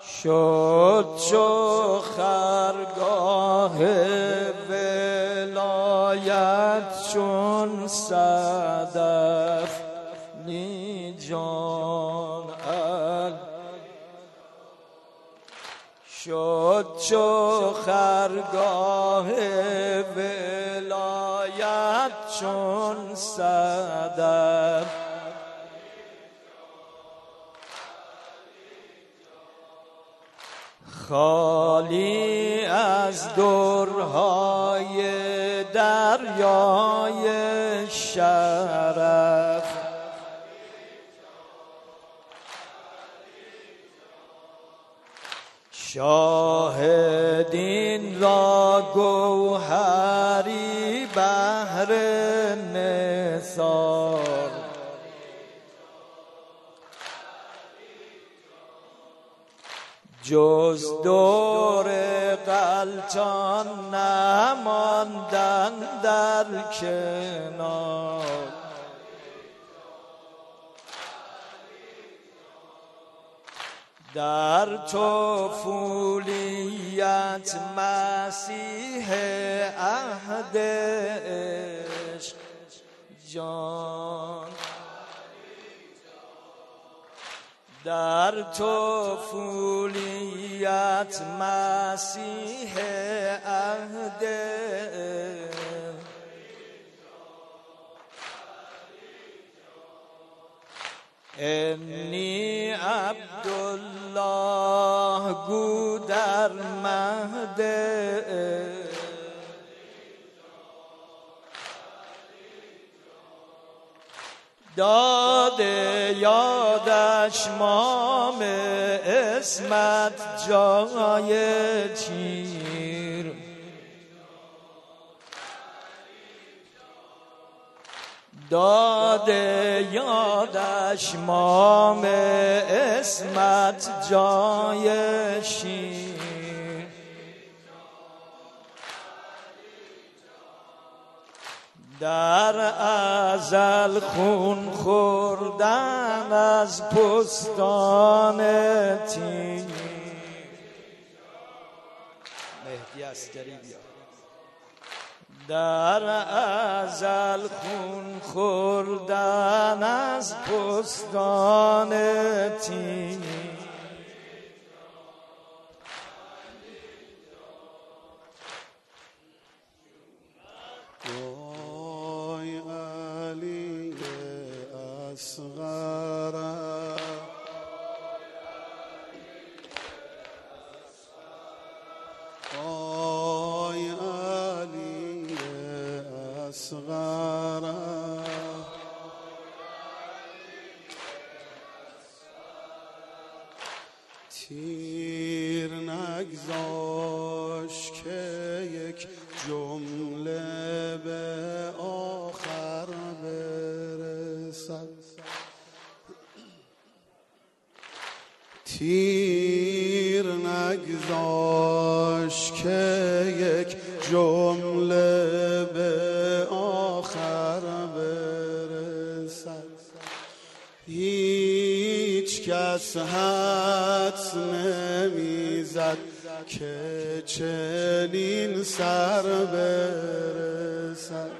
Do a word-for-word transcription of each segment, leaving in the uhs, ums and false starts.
شد چو خرگاه ولایت چون صدف نی جان ال شد چو خرگاه ولایت چون صدف خالی از درهای دریای شرف شاهدین را گوهری بحر نثار جز دور غلطان نماندن در کنار در طفولیت مسیح عهد عشق جان در طفولیت مسیح عهد انی عبدالله گو در مهد داده یادش مام اسمت جای تیر داده یادش مام اسمت جای شیر در ازل خون خوردن از پستان تیر مهدی اسکری بیا در ازل خون خوردن از پستان تیر وای علی اصغر وای علی اصغر تیر نگذاش که یک جمله به آخر برسد تیر نگذاش که یک جمله به آخر برسد هیچ کس حدس نمیزد که چنین سر برسد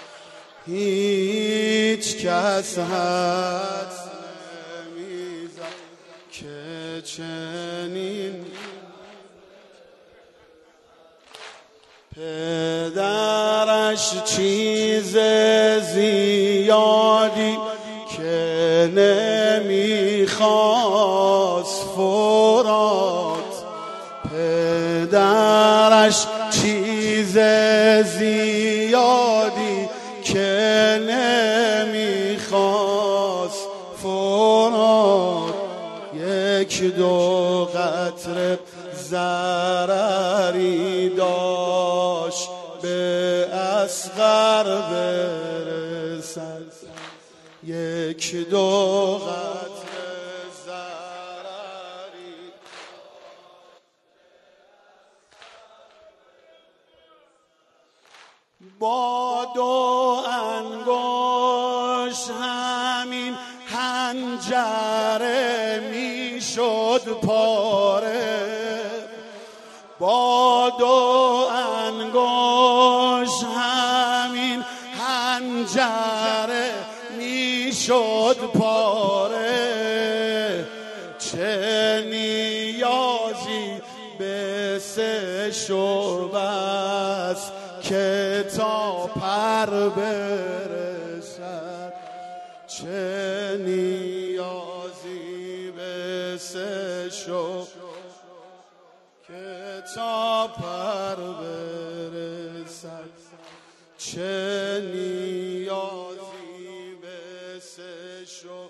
هیچ کس حدس نمیزد که چنین پدرش چیز زیادی که نمیخواست فرات پدرش چیز زیادی که نمیخواست فرات یک دو قطره ضرری داشت به اصغر برسد یک دو قطره ضرری با دو انگشت همین حنجره میش میشد پاره، با دو انگشت همین حنجره میشد پاره. چه نیازی به سه شعبه است که تا پر برسد، چه نیازی به سه شعبه که تا پر برسد، چه نیازی به سه شعبه.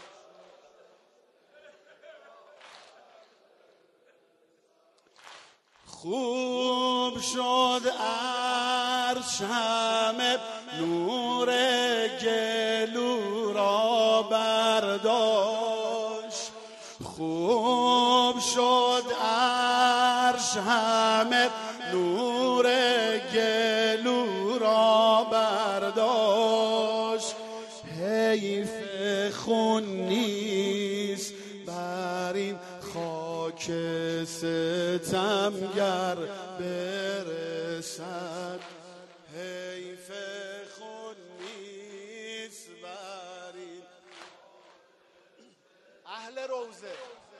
خوب شد عرش همه نور گلو را برداشت، خوب شد عرش همه نور گلو را برداشت. حیف خون نیست بر این خاک ستمگر برسد، حیف خون نیست بر این اهل روزه.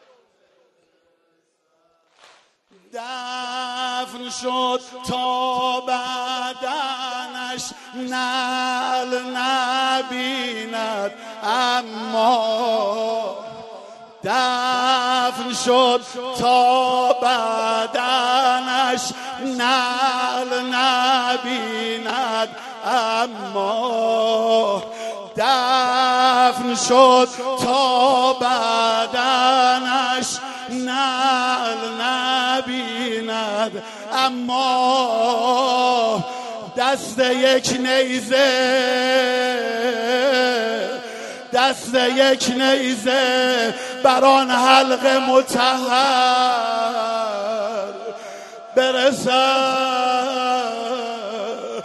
دفن شد تا بدنش نعل نبیند، اما دفن شد تا بدنش نعل نبیند، اما دفن شد تا بدنش نعل نبیند، اما دست یک نیزه دست یک نیزه بر آن حلق مطهر برسد.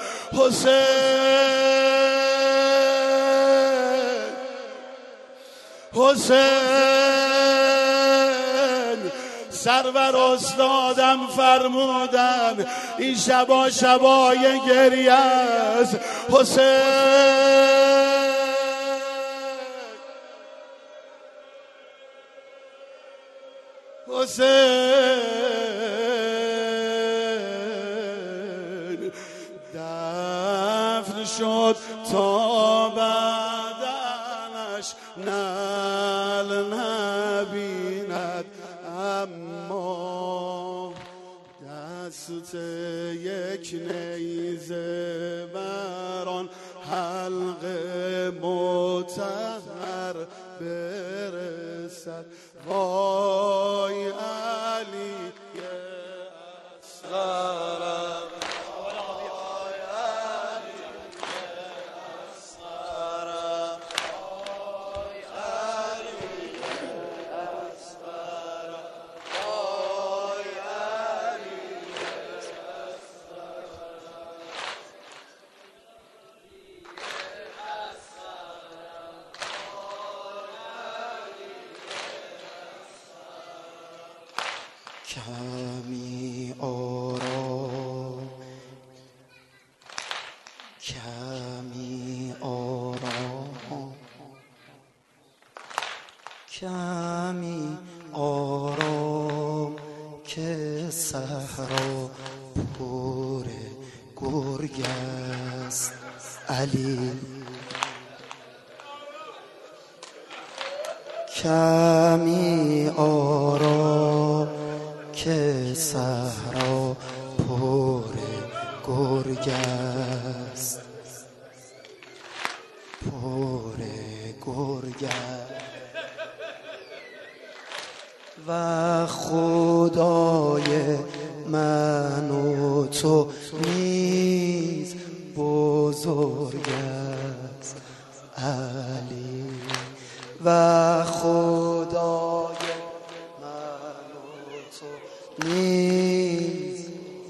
حسین حسین سرور استادم فرمودن این شبا شبای گریه است. حسین حسین دفن شد تا بدنش نعل نبیند، اما دست یک نیزه بر آن حلق مطهر برسد. وای علی اصغرم، وای علی اصغرم، وای علی اصغرم، وای علی کمی آرام، کمی آرام، کمی آرام که صحرا پر گرگ است. علی کمی آرام که صحرا پر گرگ است، پر گرگ است. و خدای من و تو نیز بزرگ است. علی و خدای من و تو نیز.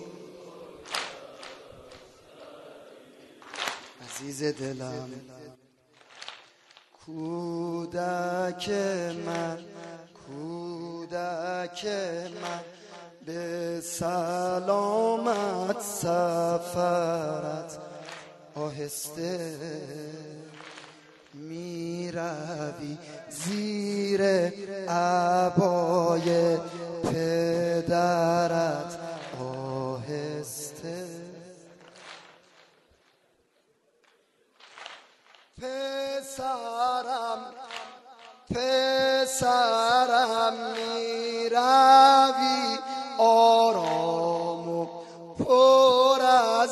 عزیز دلم کودک من، کودک فلک من به سلامت سفرت آهسته می روی زیر عبای پدرت آهسته. پسرم پسرم می روی آرام و پر از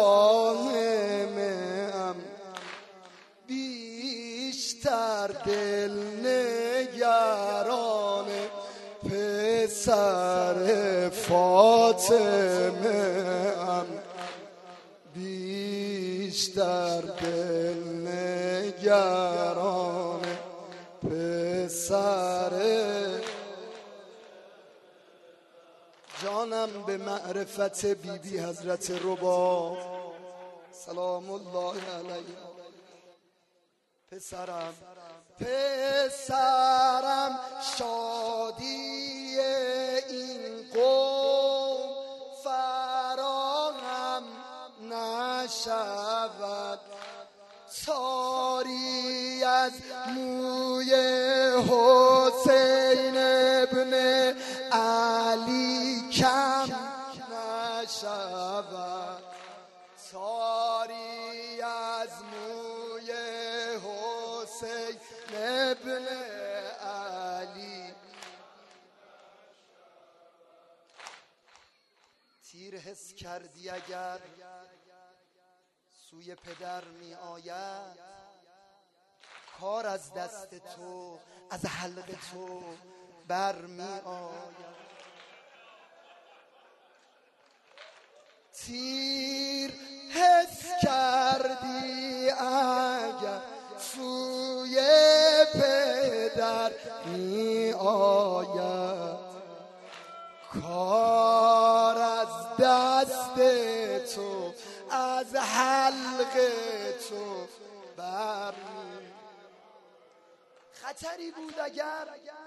واهمم، بیشتر دل نگران پسر فاطمه ام، بیشتر دل نگران پسر. جانم به معرفت بی بی حضرت رباب سلام الله علیه. پسرم پسرم شادی این قوم فراهم نشود، ساری از موی حسین ابن علی کم نشود، ساری از موی حسین ابن علی. تیر حس کردی اگر سوی پدر می آید، کار از دست تو از حلق تو بر می آید. تیر حس کردی اگر سوی پدر می آید، کار از دست تو از حلق تو بر می. خطری بود اگر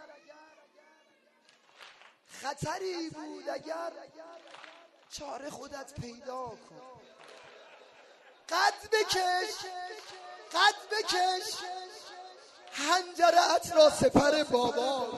خطری بود اگر چاره خودت پیدا کن. قد بکش قد بکش حنجرت را سپر بابا.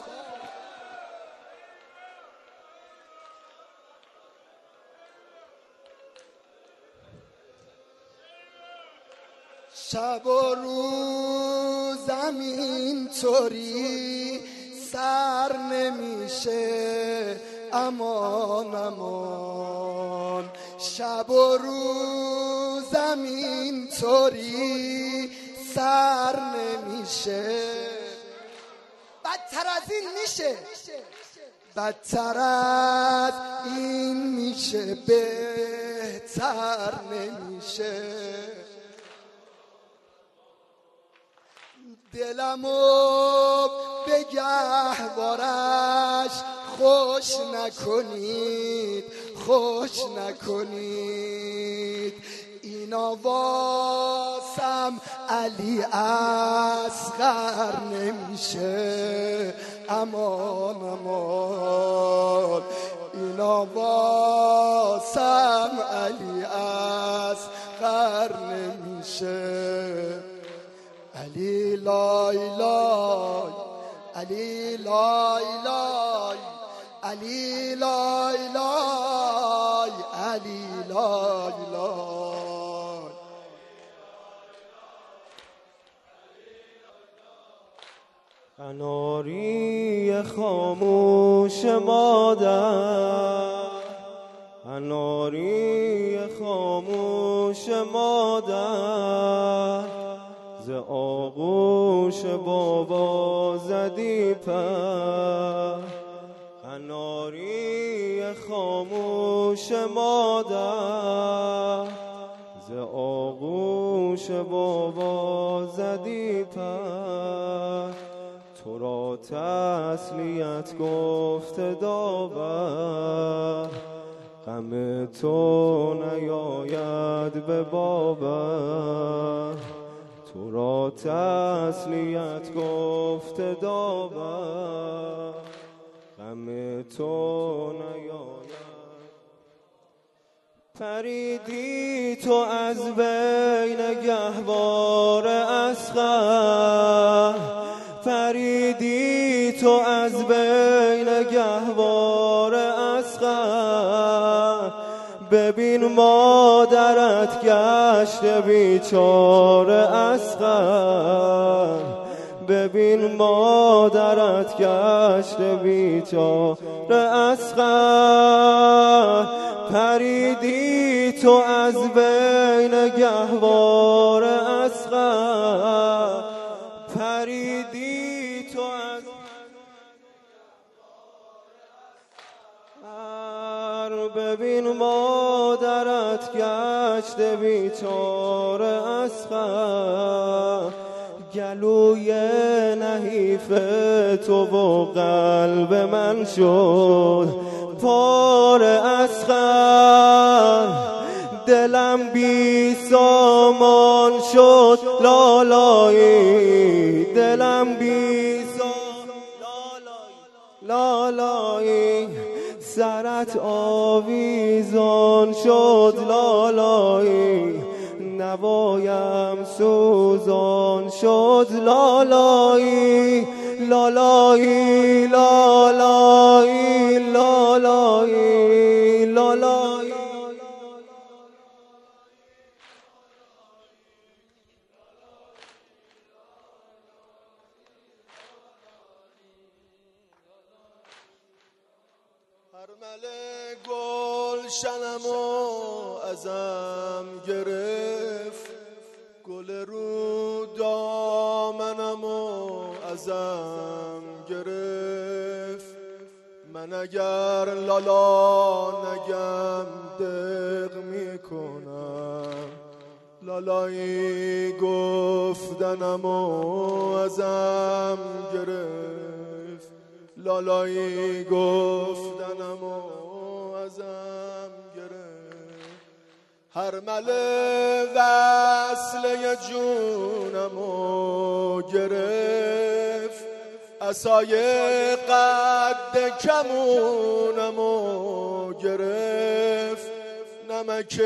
شب و روزم اینطوری سر نمیشه امان امان، شب و روزم اینطوری سر نمیشه، بدتر از این میشه بدتر از این میشه بهتر نمیشه. دلمو به گهوارش خوش نکنید خوش نکنید، اینا واسم علی اصغر نمیشه امان امان، اینا واسم علی اصغر نمیشه. علی لای لای علی لای لای علی لای لای علی لای لای. قناری خاموش مادر، قناری خاموش مادر، ز آغوش بابا زدی پر. قناری خاموش مادر، ز آغوش بابا زدی پر. تو را تسلیت گفت داور، غم تو نیاید به بابر. تو را تسلیت گفت داور، غم غم تو نیاید. پریدی تو از بین گهواره اصغر، پریدی تو از بین گهواره اصغر. ببین مادرت گشت بیچاره اصغر، ببین مادرت گشت بیچاره اصغر. پریدی تو از بین گهواره اصغر، پریدی تو از ببین مادرت گشت بیچاره اصغر. گلوی نحیف تو و قلب من شد پاره اصغر. دلم بی سامان شد لالایی، دلم بی سامان لالایی. سرت آویزان شد لالایی، نوایم سوزان شد لالایی. لالایی لالایی لالایی لالایی. هرمل گلشنمو ازم گرفت، گل رو دامنمو ازم گرفت. من اگر لالا نگم دق میکنم، لالایی گفتنمو ازم گرفت، لالایی گفتنمو ازم گرفت. هرمل وصله جونمو گرفت، عصای قد کمونمو گرفت. نمک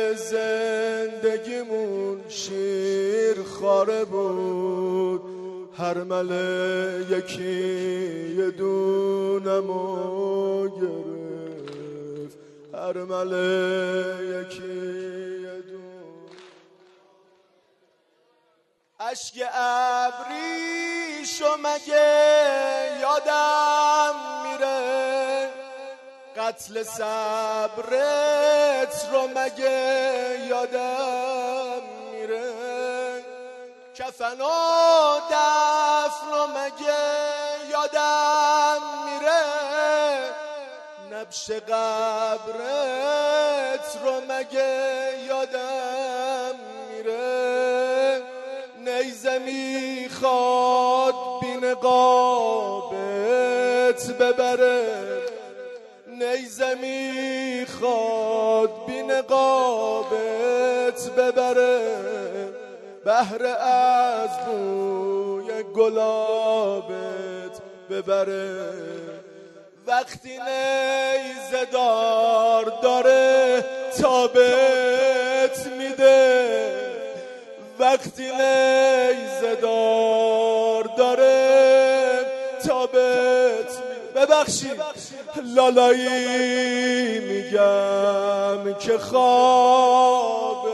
زندگیمون شیر خاره بود، هرمل یکی یه دونمو گرفت، هرمل یکی یه دون. اشک ابریشو مگه یادم میره، قتل صبرت رو مگه یادم میره. کفن و دفن رو مگه یادم میره، نبش قبرت رو مگه یادم میره. نیزه میخواد بی نقابت ببره، نیزه میخواد بی نقابت ببره. بهره از بوی گلابت ببره. وقتی نیزه دار داره تابت میده، وقتی نیزه دار داره تابت میده. ببخشید لالایی میگم که خوابت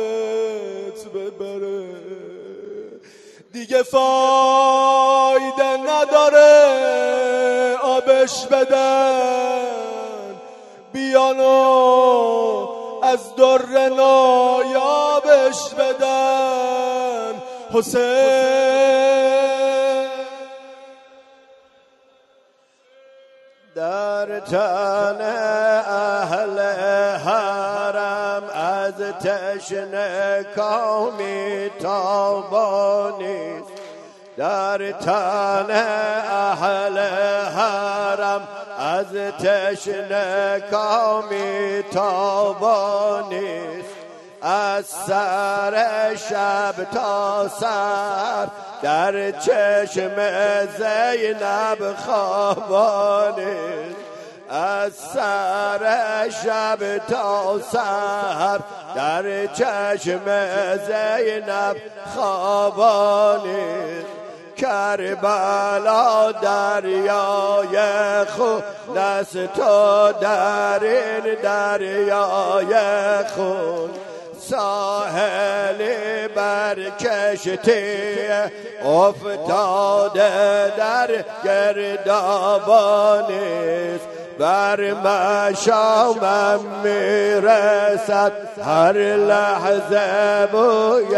ببره. دیگه فایده نداره آبش بدن، بیانو از در نایابش بدن. حسین در تن اهل حرم از تشنه کامی تابانیست، در تن اهل حرم از تشنه کامی تابانیست. از سر شب تا سر در چشم زینب خوابانید از سر شب تا سحر در چشم زینب خوابانید کربلا دریای خون است تو در این دریای خون ساحلی بر کشتی افتاده در گردابانیست بر مشامم میرسد هر لحظه بوی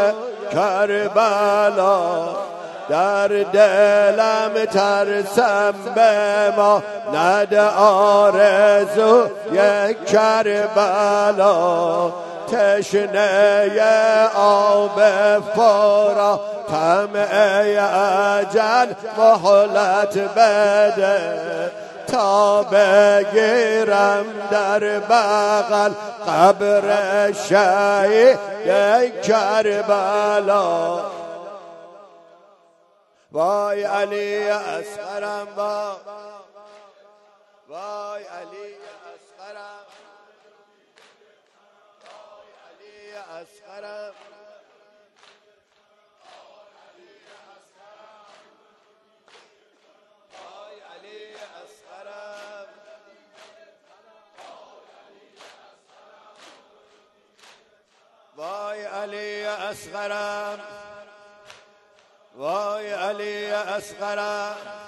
کربلا در دلم ترسم به ما ند آرزو یک کربلا تشنه آب فرا طمع اجل مهلت بده تا بگیرم در بغل قبر شهید کربلا وای علی اصغرم با وای علی اصغرم وای علی اصغرم وای علی اصغرم وای علی اصغرم وای علی اصغرم